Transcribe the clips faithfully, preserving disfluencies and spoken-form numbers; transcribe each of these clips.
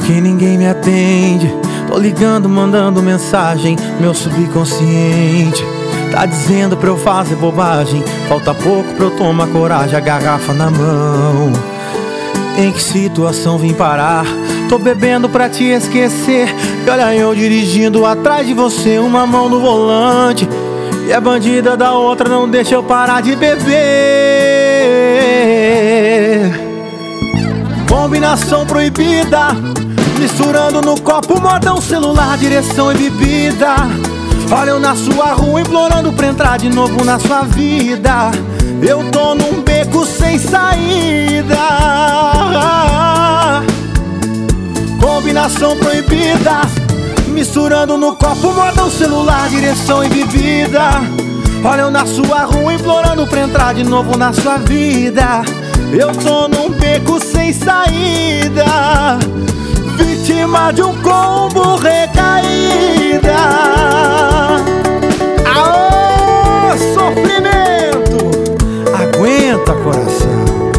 Porque ninguém me atende. Tô ligando, mandando mensagem. Meu subconsciente tá dizendo pra eu fazer bobagem. Falta pouco pra eu tomar coragem, a garrafa na mão. Em que situação vim parar? Tô bebendo pra te esquecer. E olha eu dirigindo atrás de você, uma mão no volante, e a bandida da outra não deixa eu parar de beber. Combinação proibida, misturando no copo, modão, celular, direção e bebida. Olha eu na sua rua implorando pra entrar de novo na sua vida. Eu tô num beco sem saída. Combinação proibida, misturando no copo, modão, celular, direção e bebida. Olha eu na sua rua implorando pra entrar de novo na sua vida. Eu tô num beco sem saída, vítima de um combo recaída. Aô, sofrimento! Aguenta, coração.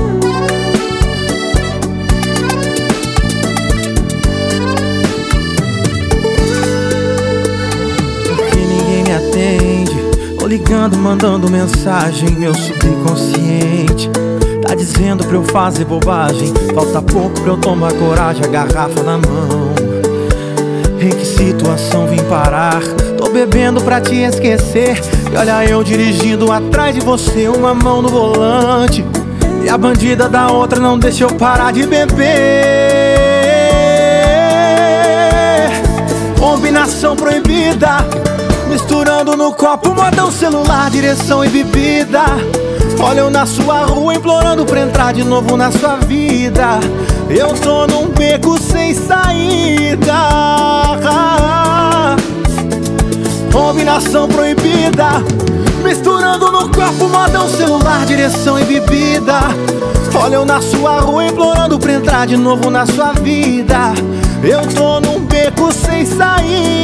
Porque ninguém me atende. Tô ligando, mandando mensagem. Meu subconsciente tá dizendo pra eu fazer bobagem. Falta pouco pra eu tomar coragem, a garrafa na mão. Em que situação vim parar? Tô bebendo pra te esquecer. E olha eu dirigindo atrás de você, uma mão no volante, e a bandida da outra não deixa eu parar de beber. Combinação proibida, misturando no copo, modão, celular, direção e bebida. Olha eu na sua rua implorando pra entrar de novo na sua vida. Eu tô num beco sem saída. Combinação proibida, misturando no copo, modão, celular, direção e bebida. Olha eu na sua rua implorando pra entrar de novo na sua vida. Eu tô num beco sem saída.